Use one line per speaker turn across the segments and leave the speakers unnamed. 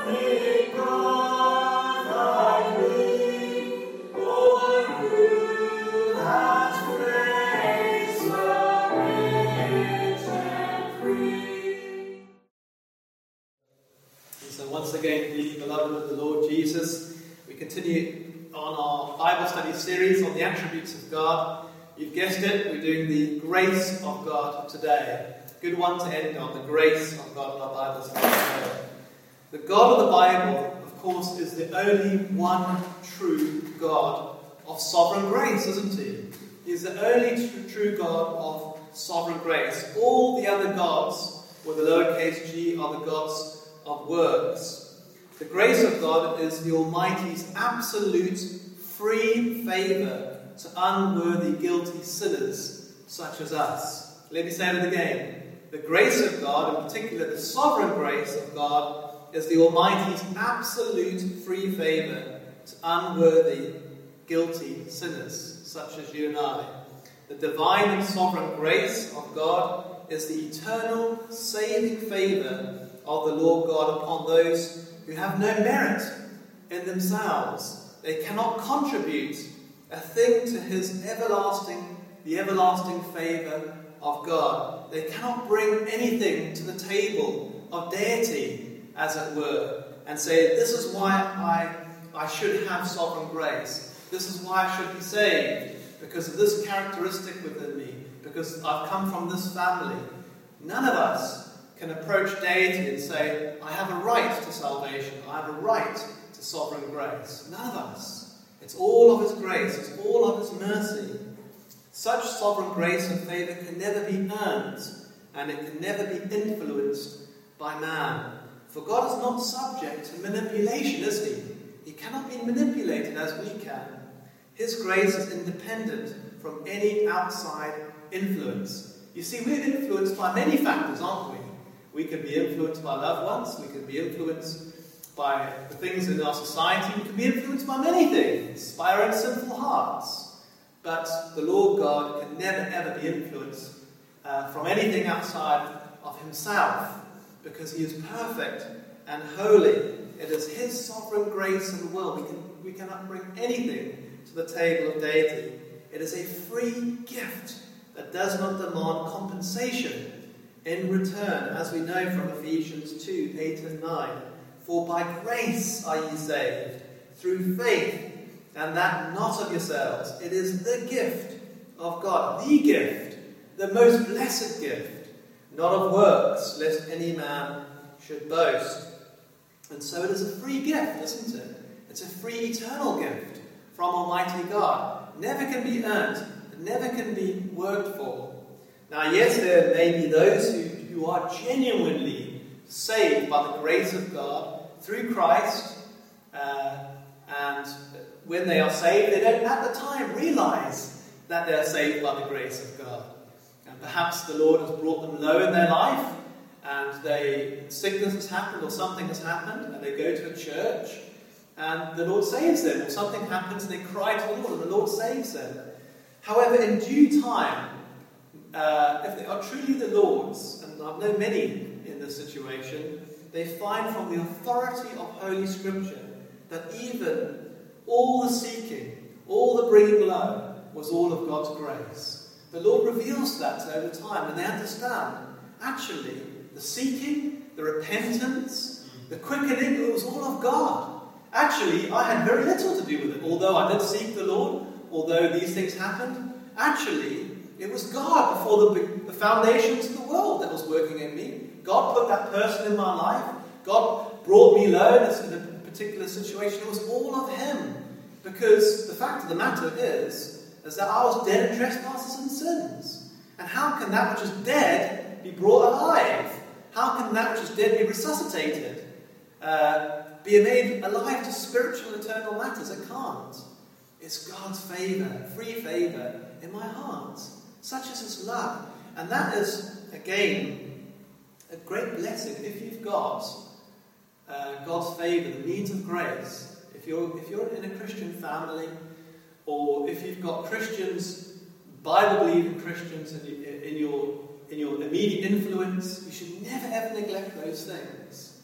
Series on the attributes of God. You've guessed it, we're doing the grace of God today. Good one to end on, the grace of God in our Bibles. The God of the Bible, of course, is the only one true God of sovereign grace, isn't he? He's the only true God of sovereign grace. All the other gods, with the lowercase g, are the gods of works. The grace of God is the Almighty's absolute free favour to unworthy, guilty sinners such as us. Let me say it again. The grace of God, in particular the sovereign grace of God, is the Almighty's absolute free favour to unworthy, guilty sinners such as you and I. The divine and sovereign grace of God is the eternal saving favour of the Lord God upon those who have no merit in themselves. They cannot contribute a thing to the everlasting favour of God. They cannot bring anything to the table of deity, as it were, and say, this is why I should have sovereign grace. This is why I should be saved, because of this characteristic within me, because I've come from this family. None of us can approach deity and say, I have a right to salvation, I have a right to sovereign grace. None of us. It's all of his grace, it's all of his mercy. Such sovereign grace and favour can never be earned, and it can never be influenced by man. For God is not subject to manipulation, is he? He cannot be manipulated as we can. His grace is independent from any outside influence. You see, we're influenced by many factors, aren't we? We can be influenced by loved ones, we can be influenced by the things in our society, we can be influenced by many things, by our own sinful hearts. But the Lord God can never ever be influenced from anything outside of himself, because he is perfect and holy. It is his sovereign grace in the world. We cannot bring anything to the table of deity. It is a free gift that does not demand compensation in return, as we know from Ephesians 2, 8 and 9. For by grace are ye saved, through faith, and that not of yourselves. It is the gift of God, the gift, the most blessed gift, not of works, lest any man should boast. And so it is a free gift, isn't it? It's a free eternal gift from Almighty God. Never can be earned, never can be worked for. Now, yes, there may be those who are genuinely saved by the grace of God through Christ, and when they are saved, they don't at the time realize that they're saved by the grace of God. And perhaps the Lord has brought them low in their life, and sickness has happened or something has happened, and they go to a church, and the Lord saves them, or something happens and they cry to the Lord, and the Lord saves them. However, in due time, if they are truly the Lord's, and I've known many in this situation, they find from the authority of Holy Scripture that even all the seeking, all the bringing low, was all of God's grace. The Lord reveals that over time, and they understand, actually, the seeking, the repentance, the quickening, it was all of God. Actually, I had very little to do with it. Although I did seek the Lord, although these things happened, actually, it was God before the foundations of the world that was working in me. God put that person in my life. God brought me low in a particular situation. It was all of him. Because the fact of the matter is that I was dead in trespasses and sins. And how can that which is dead be brought alive? How can that which is dead be resuscitated? Be made alive to spiritual and eternal matters? It can't. It's God's favour, free favour in my heart. Such is his love. And that is, again, a great blessing if you've got God's favour, the means of grace. If you're in a Christian family, or if you've got Christians, Bible-believing Christians in your immediate influence, you should never ever neglect those things.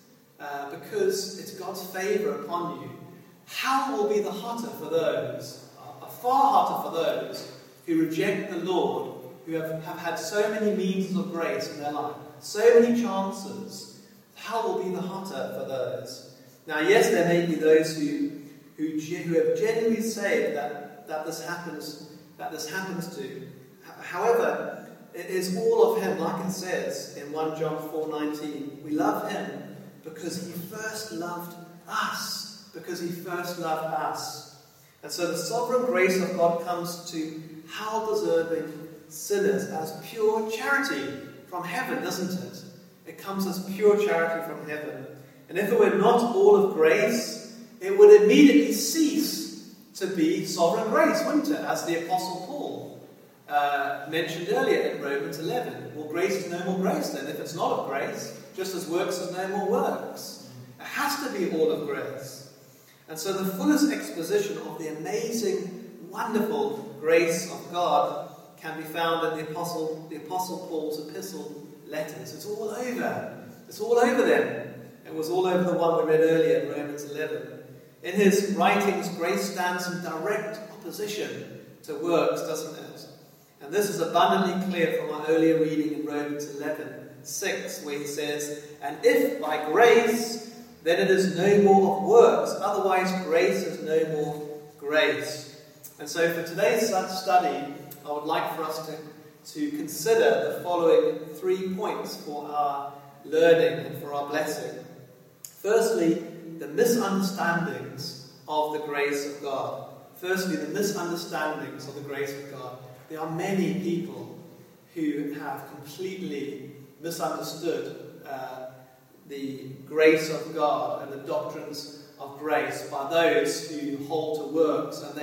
because it's God's favour upon you, hell will be the hotter for those, far hotter for those who reject the Lord, who have had so many means of grace in their life, so many chances. Hell will be the hotter for those. Now, yes, there may be those who have genuinely saved that this happens to. However, it is all of Him, like it says in 1 John 4:19. We love Him because He first loved us. Because He first loved us. And so the sovereign grace of God comes to hell-deserving sinners as pure charity from heaven, doesn't it? It comes as pure charity from heaven. And if it were not all of grace, it would immediately cease to be sovereign grace, wouldn't it? As the Apostle Paul mentioned earlier in Romans 11. Well, grace is no more grace then. If it's not of grace, just as works is no more works. It has to be all of grace. And so the fullest exposition of the amazing, wonderful grace of God can be found in the Apostle Paul's epistle letters. It's all over. It's all over them. It was all over the one we read earlier in Romans 11. In his writings, grace stands in direct opposition to works, doesn't it? And this is abundantly clear from our earlier reading in Romans 11:6, where he says, "And if by grace, then it is no more of works, otherwise grace is no more grace." And so for today's study, I would like for us to consider the following 3 points for our learning and for our blessing. Firstly, the misunderstandings of the grace of God. Firstly, the misunderstandings of the grace of God. There are many people who have completely misunderstood the grace of God and the doctrines of grace by those who hold to works, and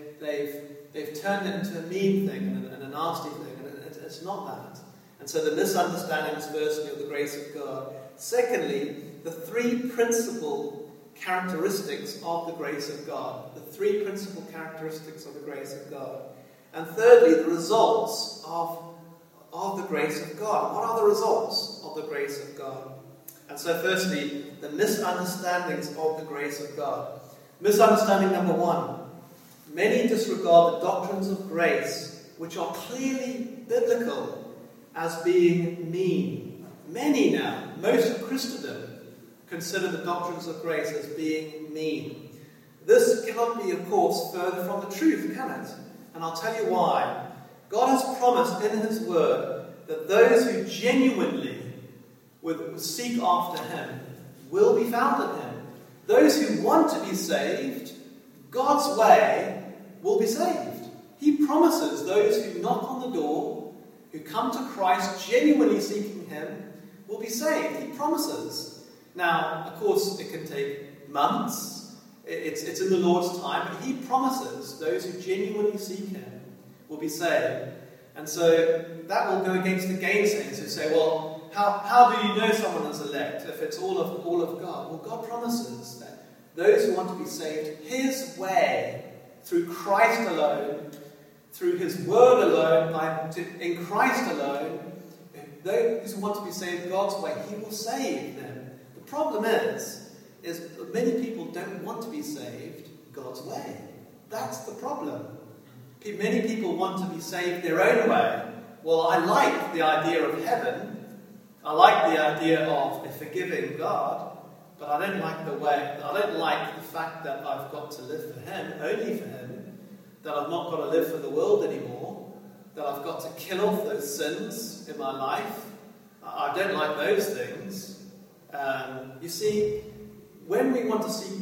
they've turned it into a mean thing and a nasty thing, and it's not that. And so the misunderstandings, firstly, of the grace of God. Secondly, the 3 principal characteristics of the grace of God. The 3 principal characteristics of the grace of God. And thirdly, the results of the grace of God. What are the results of the grace of God? And so firstly, the misunderstandings of the grace of God. Misunderstanding number 1. Many disregard the doctrines of grace, which are clearly biblical, as being mean. Many now, most of Christendom, consider the doctrines of grace as being mean. This cannot be, of course, further from the truth, can it? And I'll tell you why. God has promised in His Word that those who genuinely would seek after Him will be found in Him. Those who want to be saved, God's way, will be saved. He promises those who knock on the door, who come to Christ genuinely seeking Him, will be saved. He promises. Now, of course, it can take months. It's in the Lord's time, but He promises those who genuinely seek Him will be saved. And so that will go against the gainsayers who say, well, how do you know someone is elect if it's all of God? Well, God promises that those who want to be saved His way, through Christ alone, through His Word alone, in Christ alone, those who want to be saved God's way, He will save them. The problem is many people don't want to be saved God's way. That's the problem. Many people want to be saved their own way. Well, I like the idea of heaven. I like the idea of a forgiving God, but I don't like the fact that I've got to live for Him, only for Him, that I've not got to live for the world anymore, that I've got to kill off those sins in my life. I don't like those things. You see, when we want to seek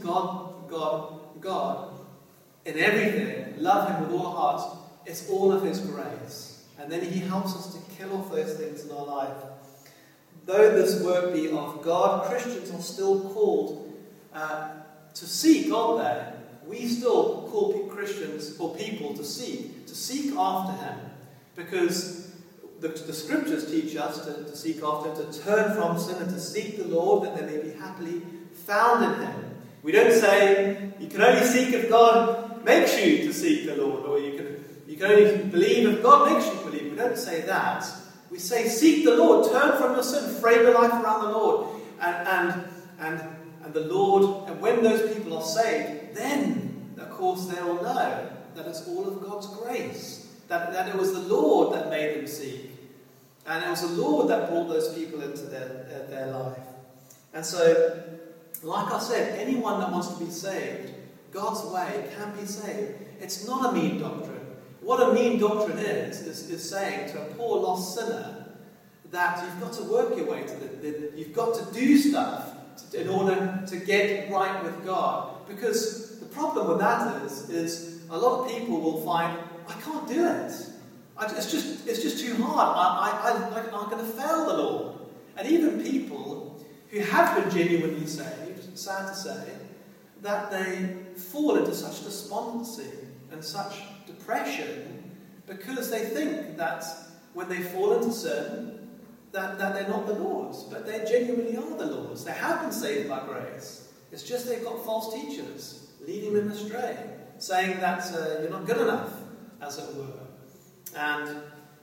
God in everything, love Him with all our hearts, it's all of His grace. And then He helps us to kill off those things in our life. Though this work be of God, Christians are still called to seek, aren't they? We still call Christians or people to seek after Him. Because the Scriptures teach us to seek after Him, to turn from sin and to seek the Lord, that they may be happily found in Him. We don't say you can only seek if God makes you to seek the Lord, or you can only believe if God makes you believe. We don't say that. We say seek the Lord, turn from your sin, frame your life around the Lord, and the Lord, and when those people are saved, then, of course, they will know that it's all of God's grace. That it was the Lord that made them seek. And it was the Lord that brought those people into their life. And so, like I said, anyone that wants to be saved, God's way, can be saved. It's not a mean doctrine. What a mean doctrine is saying to a poor lost sinner that you've got to work your way to you've got to do stuff in order to get right with God. Because the problem with that is a lot of people will find, I can't do it. It's just too hard. I'm going to fail the Lord. And even people who have been genuinely saved, sad to say, that they fall into such despondency and such depression because they think that when they fall into sin, that they're not the Lord's, but they genuinely are the Lord's. They have been saved by grace. It's just they've got false teachers leading them astray, saying that you're not good enough, as it were. And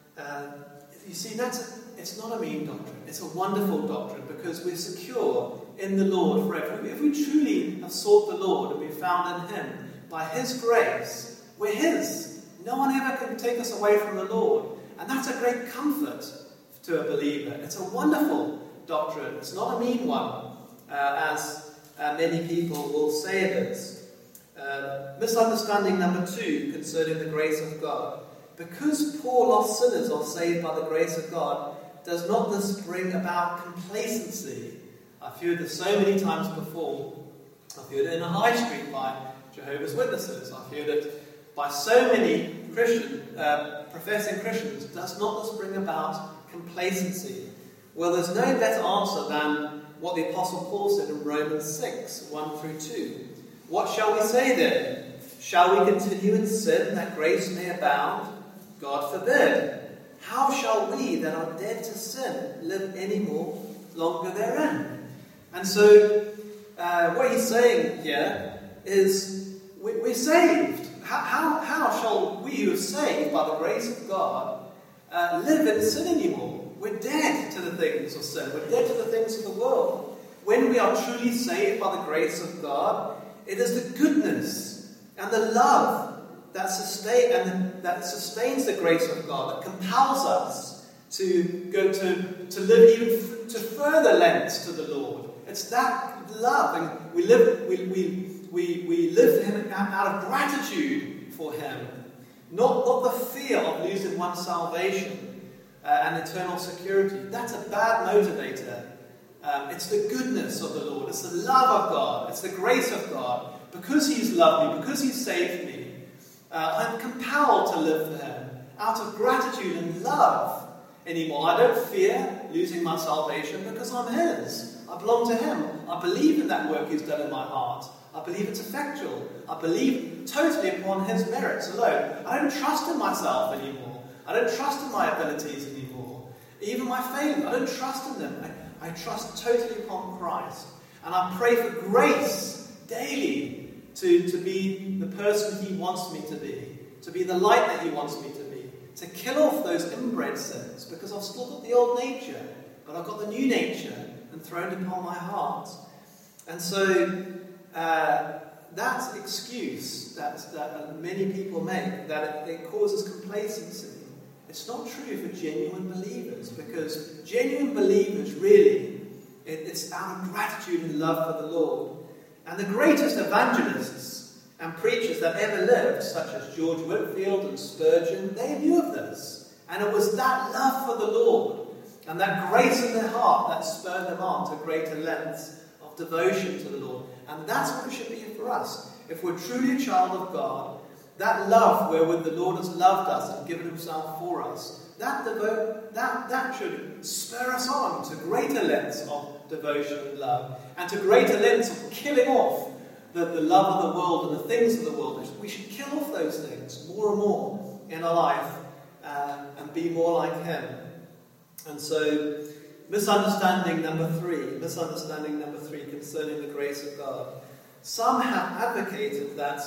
you see, it's not a mean doctrine. It's a wonderful doctrine because we're secure in the Lord forever. If we truly have sought the Lord and been found in Him, by His grace, we're His. No one ever can take us away from the Lord. And that's a great comfort to a believer. It's a wonderful doctrine. It's not a mean one, as many people will say it is. Misunderstanding number 2 concerning the grace of God. Because poor lost sinners are saved by the grace of God, does not this bring about complacency? I've heard this so many times before. I've heard it in a high street by Jehovah's Witnesses. I've heard it by so many professing Christians. Does not this bring about complacency? Well, there's no better answer than what the Apostle Paul said in Romans 6, 1 through 2. What shall we say then? Shall we continue in sin that grace may abound? God forbid. How shall we that are dead to sin live any more longer therein? And so, what he's saying here is we're saved. How shall we who are saved by the grace of God live in sin anymore? We're dead to the things of sin. We're dead to the things of the world. When we are truly saved by the grace of God, it is the goodness and the love that sustains the grace of God, that compels us to go to live even to further lengths to the Lord. It's that love, and we live for Him out of gratitude for Him, not the fear of losing one's salvation and eternal security. That's a bad motivator. It's the goodness of the Lord. It's the love of God. It's the grace of God. Because He's loved me, because He's saved me, I'm compelled to live for Him out of gratitude and love anymore. I don't fear losing my salvation because I'm His. I belong to Him. I believe in that work He's done in my heart. I believe it's effectual. I believe totally upon His merits alone. I don't trust in myself anymore. I don't trust in my abilities anymore. Even my failures, I don't trust in them. I trust totally upon Christ. And I pray for grace daily to be the person He wants me to be the light that He wants me to be, to kill off those inbred sins, because I've still got the old nature, but I've got the new nature enthroned upon my heart. And so that excuse that many people make, that it causes complacency, it's not true for genuine believers, because genuine believers really, it's out of gratitude and love for the Lord. And the greatest evangelists and preachers that ever lived, such as George Whitefield and Spurgeon, they knew of this. And it was that love for the Lord and that grace in their heart that spurred them on to greater lengths of devotion to the Lord. And that's what it should be for us. If we're truly a child of God, that love wherewith the Lord has loved us and given Himself for us, that should spur us on to greater lengths of devotion and love, and to greater lengths of killing off the love of the world and the things of the world. We should kill off those things more and more in our life and be more like Him. And so, misunderstanding number three concerning the grace of God. Some have advocated that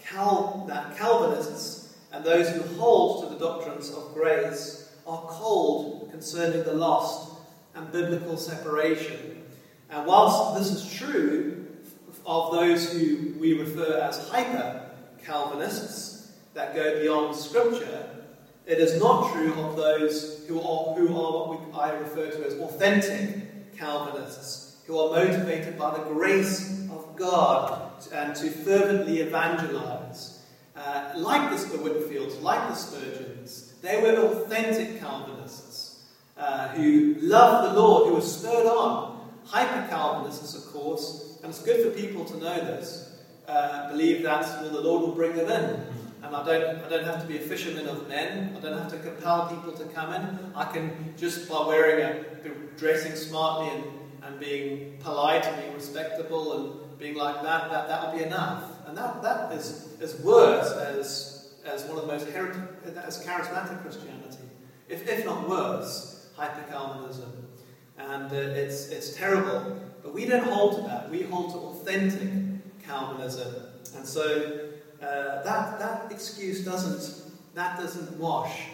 Calvinists and those who hold to the doctrines of grace are cold concerning the lost and biblical separation. And whilst this is true of those who we refer as hyper-Calvinists, that go beyond Scripture, it is not true of those who are what I refer to as authentic Calvinists, who are motivated by the grace of God and to fervently evangelize. Like the Whitfields, like the Spurgeons, they were authentic Calvinists who loved the Lord, who were spurred on. Hyper-Calvinists, of course, and it's good for people to know this, believe that the Lord will bring them in. And I don't have to be a fisherman of men. I don't have to compel people to come in. I can, just by dressing smartly and being polite and being respectable and being like that will be enough. And that is as worse as one of the most charismatic Christianity, if not worse, hyper-Calvinism. And it's terrible. But we don't hold to that. We hold to authentic Calvinism. And so that excuse doesn't wash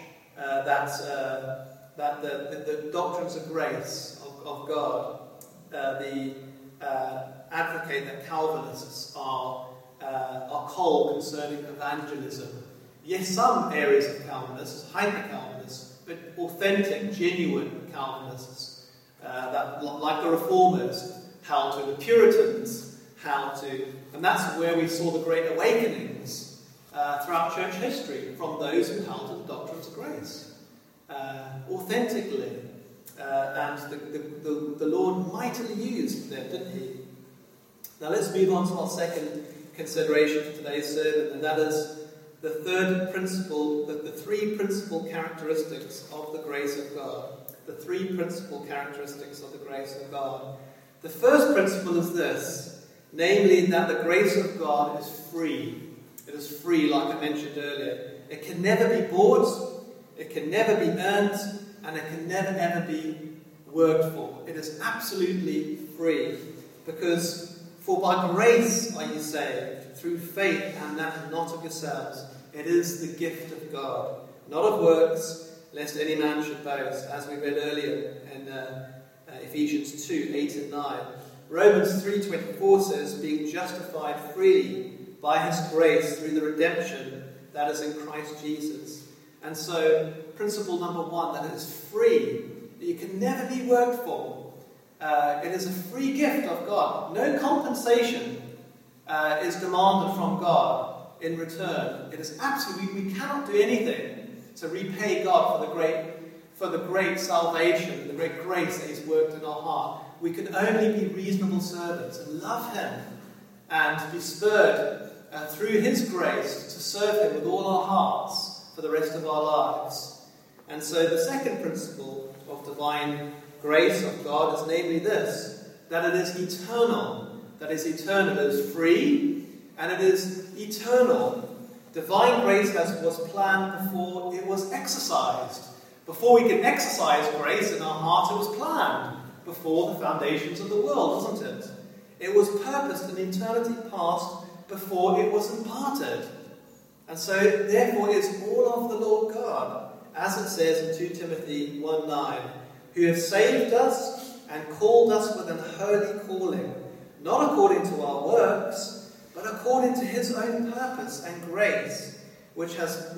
the doctrines of grace of God. Advocate that Calvinists are cold concerning evangelism. Yes, some areas of Calvinists, hyper-Calvinists, but authentic, genuine Calvinists, that like the Reformers, held to the Puritans, and that's where we saw the Great Awakenings throughout church history, from those who held to the doctrines of grace authentically, and the Lord mightily used them, didn't He? Now let's move on to our second consideration for today's sermon, and that is the third principle, the three principal characteristics of the grace of God. The three principal characteristics of the grace of God. The first principle is this, namely that the grace of God is free. It is free, like I mentioned earlier. It can never be bought, it can never be earned, and it can never ever be worked for. It is absolutely free. Because for by grace are you saved, through faith, and that not of yourselves. It is the gift of God, not of works, lest any man should boast, as we read earlier in Ephesians 2, 8 and 9. Romans 3:24 says, being justified freely by His grace through the redemption that is in Christ Jesus. And so, principle number one, that it is free, that you can never be worked for. It is a free gift of God. No compensation is demanded from God in return. It is absolutely, we cannot do anything to repay God for the great salvation, the great grace that He's worked in our heart. We can only be reasonable servants and love Him and be spurred through His grace to serve Him with all our hearts for the rest of our lives. And so the second principle of divine grace of God is namely this, that it is eternal. That is eternal. It is free and it is eternal. Divine grace was planned before it was exercised. Before we can exercise grace in our heart, it was planned before the foundations of the world, wasn't it? It was purposed in eternity past before it was imparted. And so, therefore, it is all of the Lord God, as it says in 2 Timothy 1:9, who has saved us and called us with an holy calling, not according to our works, but according to His own purpose and grace, which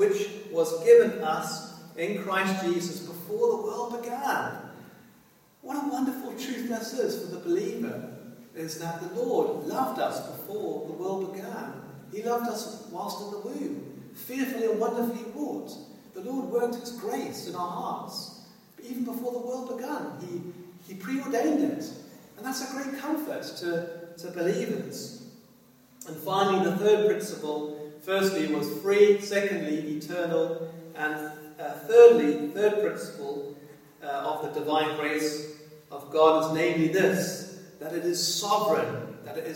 was given us in Christ Jesus before the world began. What a wonderful truth this is for the believer, is that the Lord loved us before the world began. He loved us whilst in the womb, fearfully and wonderfully wrought. The Lord worked His grace in our hearts, but even before the world began. He preordained it. And that's a great comfort to believers. And finally, the third principle, firstly, was free, secondly, eternal, and thirdly, the third principle of the divine grace of God is namely this, that it is sovereign,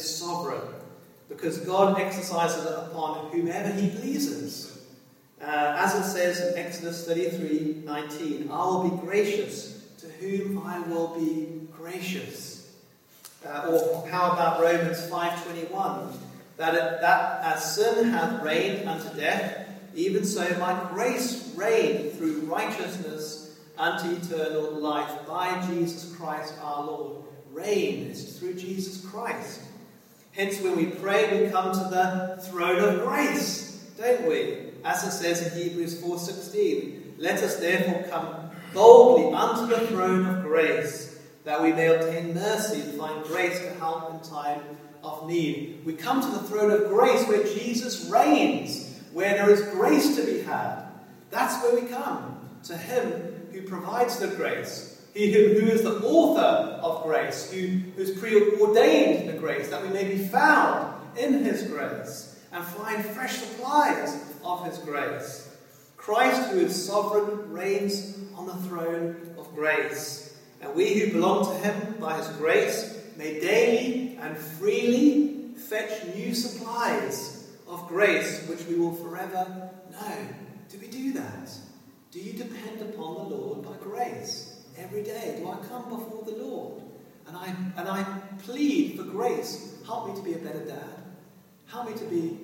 because God exercises it upon whomever He pleases. As it says in Exodus 33:19, I will be gracious to whom I will be gracious. Or how about Romans 5:21? That as sin hath reigned unto death, even so might grace reign through righteousness unto eternal life by Jesus Christ our Lord. Reign reign is through Jesus Christ. Hence, when we pray, we come to the throne of grace, don't we? As it says in Hebrews 4:16, let us therefore come boldly unto the throne of grace, that we may obtain mercy and find grace to help in time of need. We come to the throne of grace where Jesus reigns, where there is grace to be had. That's where we come, to him who provides the grace. He who is the author of grace, who's preordained the grace, that we may be found in his grace and find fresh supplies of his grace. Christ, who is sovereign, reigns on the throne of grace. And we who belong to him by his grace may daily and freely fetch new supplies of grace, which we will forever know. Do we do that? Do you depend upon the Lord by grace? Every day, do I come before the Lord and I plead for grace? Help me to be a better dad. Help me to be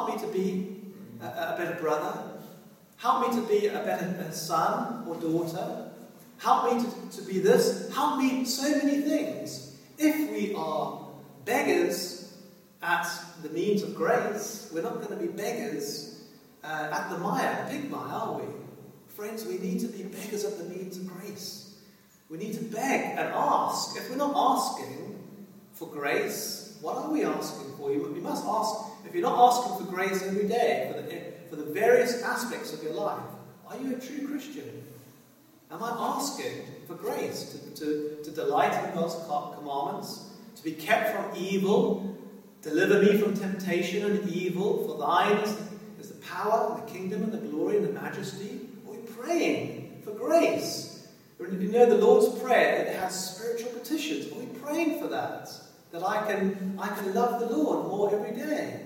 a better brother. Help me to be a better son or daughter. Help me to be this. Help me so many things. If we are beggars at the means of grace, we're not going to be beggars at the pig mire, are we? Friends, we need to be beggars at the means of grace. We need to beg and ask. If we're not asking for grace, what are we asking for? You must ask. If you're not asking for grace every day for the various aspects of your life, are you a true Christian? Am I asking for grace to delight in God's commandments, to be kept from evil, deliver me from temptation and evil, for thine is the power and the kingdom and the glory and the majesty? Are we praying for grace? You know the Lord's Prayer, it has spiritual petitions. Are we praying for that? That I can love the Lord more every day.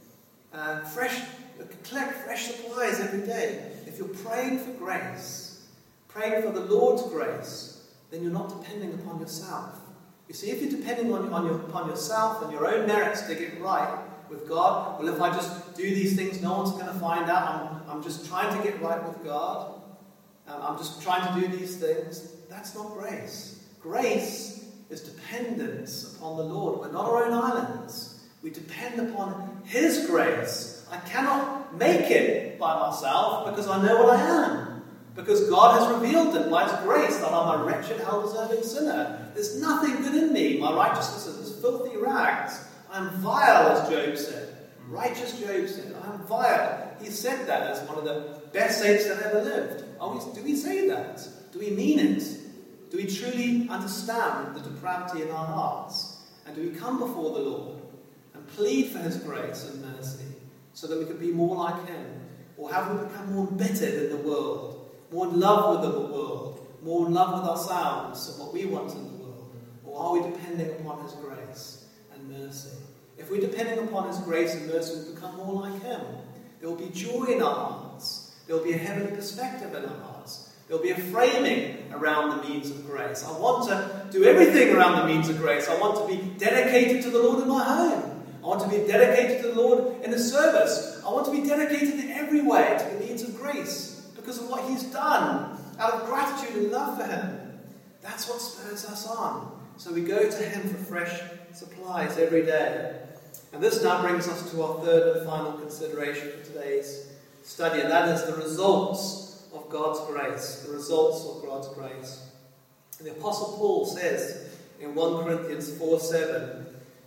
Collect fresh supplies every day. If you're praying for grace, praying for the Lord's grace, then you're not depending upon yourself. You see, if you're depending upon yourself and your own merits to get right with God, well, if I just do these things, no one's going to find out. I'm just trying to get right with God. I'm just trying to do these things. That's not grace. Grace is dependence upon the Lord. We're not our own islands. We depend upon his grace. I cannot make it by myself because I know what I am. Because God has revealed it by his grace that I'm a wretched, hell-deserving sinner. There's nothing good in me. My righteousness is filthy rags. I'm vile, as Job said. Righteous Job said, I'm vile. He said that as one of the best saints that ever lived. Do we say that? Do we mean it? Do we truly understand the depravity in our hearts? And do we come before the Lord and plead for his grace and mercy so that we can be more like him? Or have we become more embittered in the world, more in love with the world, more in love with ourselves and what we want in the world? Or are we depending upon his grace and mercy? If we're depending upon his grace and mercy, we'll become more like him. There will be joy in our hearts. There will be a heavenly perspective in our hearts. There will be a framing around the means of grace. I want to do everything around the means of grace. I want to be dedicated to the Lord in my home. I want to be dedicated to the Lord in the service. I want to be dedicated in every way to the means of grace because of what he's done, out of gratitude and love for him. That's what spurs us on. So we go to him for fresh supplies every day. And this now brings us to our third and final consideration for today's study, and that is the results of God's grace. The results of God's grace. And the Apostle Paul says in 1 Corinthians 4:7,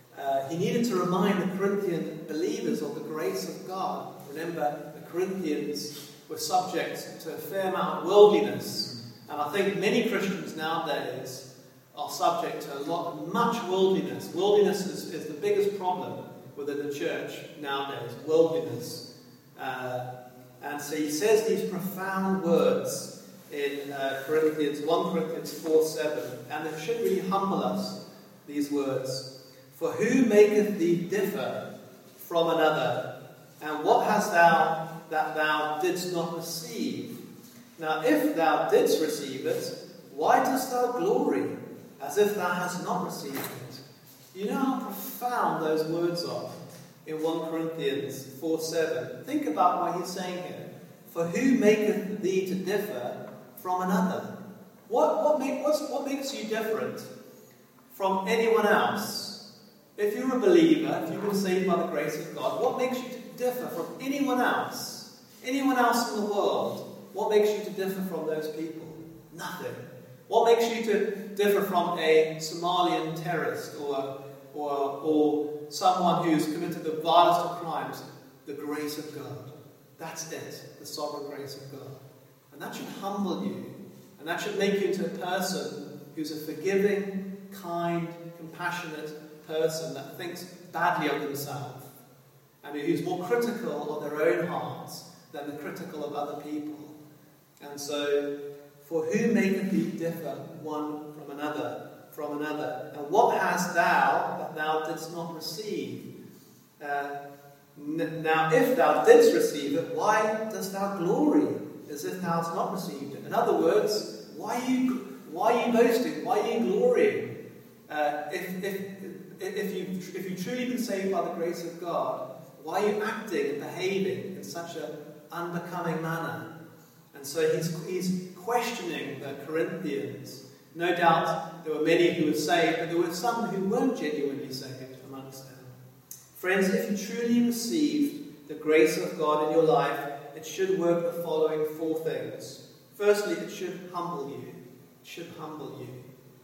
he needed to remind the Corinthian believers of the grace of God. Remember, the Corinthians were subject to a fair amount of worldliness, and I think many Christians nowadays are subject to much worldliness. Worldliness is the biggest problem within the church nowadays, worldliness. And so he says these profound words in 1 Corinthians 4:7, and it should really humble us, these words. For who maketh thee differ from another? And what hast thou that thou didst not receive? Now if thou didst receive it, why dost thou glory, as if thou hast not received it? You know how profound those words are in 1 Corinthians 4:7. Think about what he's saying here. For who maketh thee to differ from another? What makes you different from anyone else. If you're a believer, if you've been saved by the grace of God, what makes you to differ from anyone else? Anyone else in the world? What makes you to differ from those people? Nothing. What makes you to differ from a Somalian terrorist or someone who's committed the vilest of crimes? The grace of God. That's it. The sovereign grace of God. And that should humble you. And that should make you into a person who's a forgiving, kind, compassionate person that thinks badly of themselves. And who's more critical of their own hearts than the critical of other people. And so, for who maketh thee differ one from another? And what hast thou that thou didst not receive? Now, if thou didst receive it, why dost thou glory as if thou hast not received it? In other words, why are you boasting? Why are you glorying? If you've truly been saved by the grace of God, why are you acting and behaving in such an unbecoming manner? And so he's questioning the Corinthians. No doubt there were many who were saved, but there were some who weren't genuinely saved amongst them. Friends, if you truly received the grace of God in your life, it should work the following 4 things. Firstly, it should humble you. It should humble you.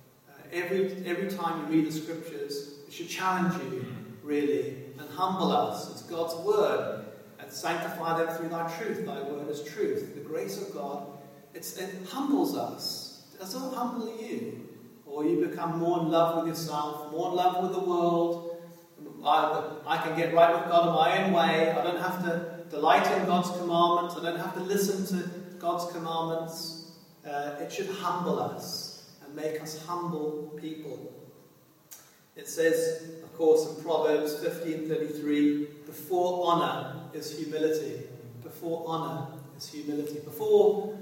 Every time you read the scriptures, it should challenge you, really, and humble us. It's God's word. And sanctify them through thy truth. Thy word is truth. The grace of God, it humbles us. Does it humble you? Or you become more in love with yourself, more in love with the world. I can get right with God in my own way. I don't have to delight in God's commandments. I don't have to listen to God's commandments. It should humble us and make us humble people. It says, of course, in Proverbs 15:33, before honour is humility. Before honour is humility. Before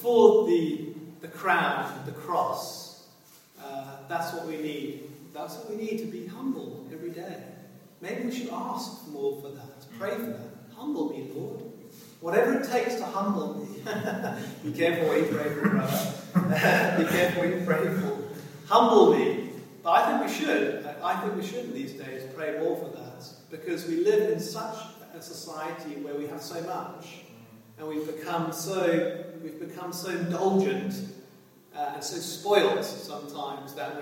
the crown, the cross. That's what we need. That's what we need to be humble every day. Maybe we should ask more for that. Pray for that. Humble me, Lord. Whatever it takes to humble me. Be careful what you pray for, brother. Be careful what you pray for. Humble me. But I think we should. I think we should in these days pray more for that. Because we live in such a society where we have so much. And we've become so indulgent and so spoilt sometimes that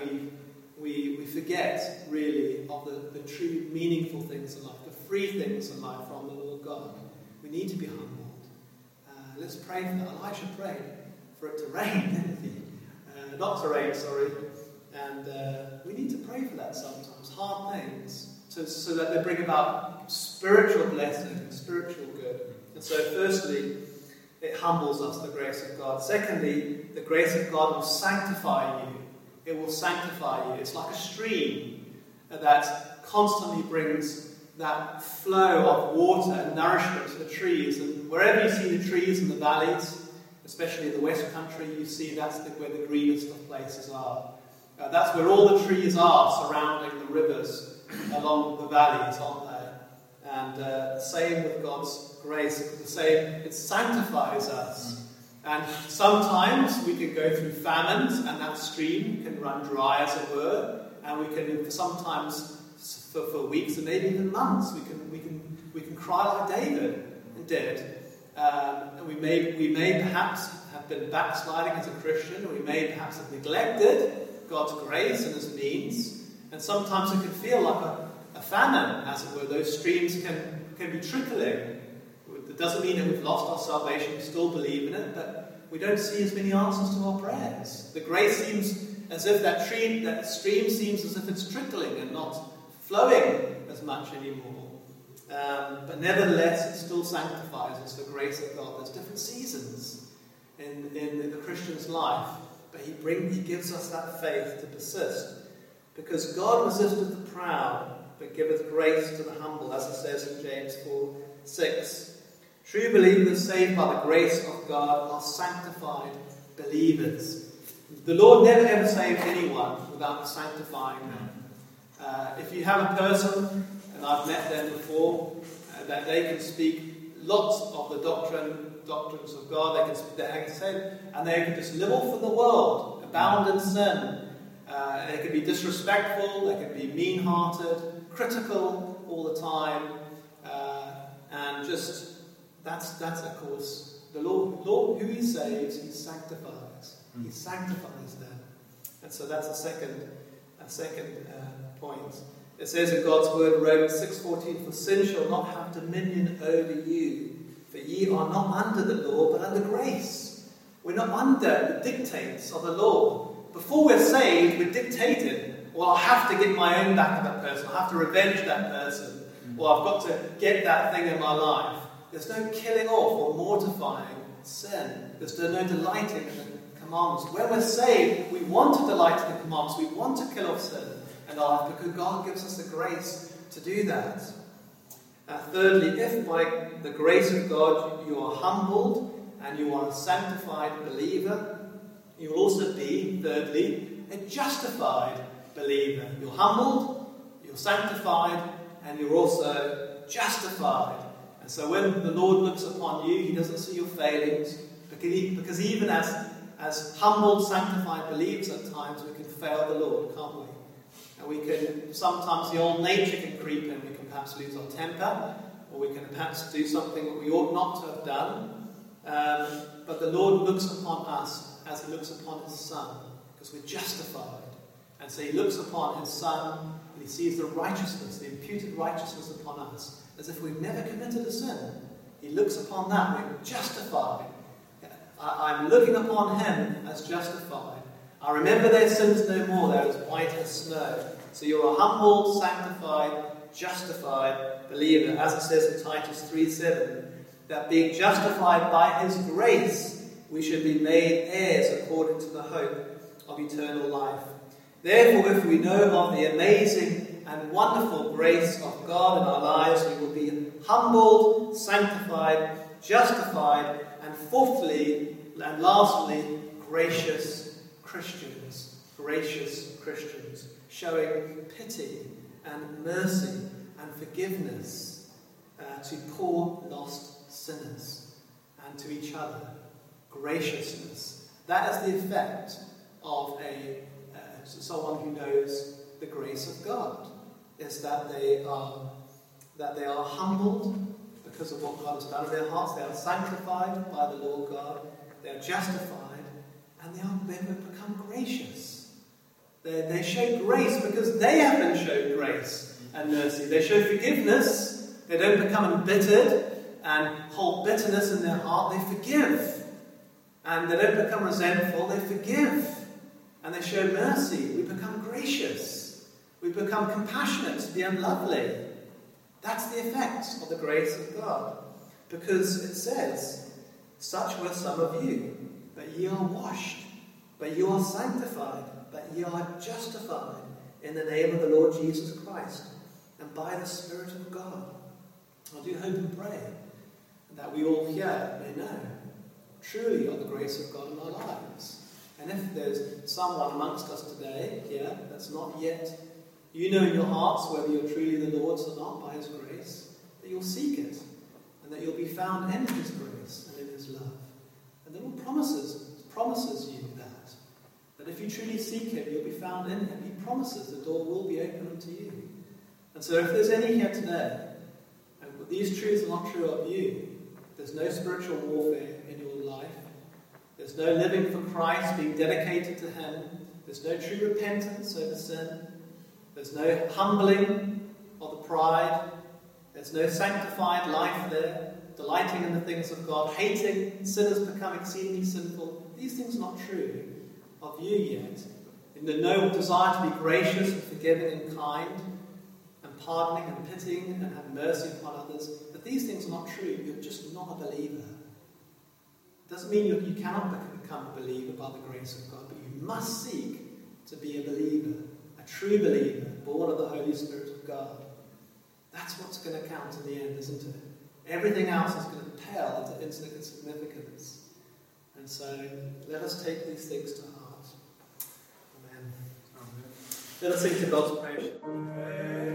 we forget really of the true meaningful things in life, the free things in life from the Lord God. We need to be humbled. Let's pray for that. Elisha prayed for it to rain, didn't he? Not to rain, sorry. And we need to pray for that sometimes. Hard things. So that they bring about spiritual blessing and spiritual good. And so firstly, it humbles us, the grace of God. Secondly, the grace of God will sanctify you. It will sanctify you. It's like a stream that constantly brings that flow of water and nourishment to the trees. And wherever you see the trees in the valleys, especially in the West Country, you see that's where the greenest of places are. That's where all the trees are surrounding the rivers along the valleys, aren't they? And same with God's grace. It sanctifies us. And sometimes we can go through famines and that stream can run dry, as it were. And we can sometimes, for weeks and maybe even months, we can cry like David did. And we may perhaps have been backsliding as a Christian, or we may perhaps have neglected God's grace and His means. And sometimes it can feel like a famine, as it were. Those streams can be trickling. It doesn't mean that we've lost our salvation, we still believe in it, but we don't see as many answers to our prayers. The grace seems as if that stream seems as if it's trickling and not flowing as much anymore. But nevertheless, it still sanctifies us, the grace of God. There's different seasons in the Christian's life, but He gives us that faith to persist. Because God resisteth the proud, but giveth grace to the humble, as it says in James 4:6. True believers saved by the grace of God are sanctified believers. The Lord never ever saved anyone without sanctifying them. If you have a person, and I've met them before, that they can speak lots of the doctrines of God, they can say, and they can just live off in the world, abound in sin, They can be disrespectful, they can be mean-hearted, critical all the time, and just that's of course the Lord. Who He saves, He sanctifies. He sanctifies them, and so that's a second point. It says in God's word, Romans 6:14, "For sin shall not have dominion over you, for ye are not under the law, but under grace." We're not under the dictates of the law. Before we're saved, we're dictated. Well, I have to get my own back of that person. I have to revenge that person. Or I've got to get that thing in my life. There's no killing off or mortifying sin. There's no delighting in the commandments. When we're saved, we want to delight in the commandments. We want to kill off sin in our life because God gives us the grace to do that. Thirdly, if by the grace of God you are humbled and you are a sanctified believer, you will also be, thirdly, a justified believer. You're humbled, you're sanctified, and you're also justified. And so when the Lord looks upon you, He doesn't see your failings, because even as humbled, sanctified believers at times, we can fail the Lord, can't we? And we can, sometimes the old nature can creep in. We can perhaps lose our temper, or we can perhaps do something that we ought not to have done. But the Lord looks upon us as He looks upon His Son, because we're justified. And so He looks upon His Son, and He sees the righteousness, the imputed righteousness upon us, as if we've never committed a sin. He looks upon that, we're justified. I'm looking upon Him as justified. I remember their sins no more, they're as white as snow. So you're a humbled, sanctified, justified believer, as it says in Titus 3:7, that being justified by His grace, we should be made heirs according to the hope of eternal life. Therefore, if we know of the amazing and wonderful grace of God in our lives, we will be humbled, sanctified, justified, and fourthly and lastly, gracious Christians. Gracious Christians, showing pity and mercy and forgiveness to poor lost sinners and to each other. Graciousness. That is the effect of someone who knows the grace of God, is that they are humbled because of what God has done in their hearts. They are sanctified by the Lord God. They are justified, and they have become gracious. They show grace because they have been shown grace and mercy. They show forgiveness. They don't become embittered and hold bitterness in their heart. They forgive. And they don't become resentful. They forgive. And they show mercy. We become gracious. We become compassionate to the unlovely. That's the effect of the grace of God. Because it says, "Such were some of you, but ye are washed, but you are sanctified, but ye are justified in the name of the Lord Jesus Christ, and by the Spirit of God." I do hope and pray that we all here may know truly of the grace of God in our lives. And if there's someone amongst us today here that's not yet, you know in your hearts whether you're truly the Lord's or not by His grace, that you'll seek it, and that you'll be found in His grace and in His love. And the Lord promises you that if you truly seek Him, you'll be found in Him. He promises the door will be open unto you. And so if there's any here today, and these truths are not true of you, there's no spiritual warfare in your life, there's no living for Christ, being dedicated to Him, there's no true repentance over sin, there's no humbling of the pride, there's no sanctified life there, delighting in the things of God, hating sinners become exceedingly sinful. These things are not true of you yet. In the no desire to be gracious and forgiving and kind and pardoning and pitying and have mercy upon others, but these things are not true. You're just not a believer. It doesn't mean you cannot become a believer by the grace of God, but you must seek to be a believer, a true believer, born of the Holy Spirit of God. That's what's going to count in the end, isn't it? Everything else is going to pale into insignificance. And so, let us take these things to heart. Amen. Let us sing to God's praise.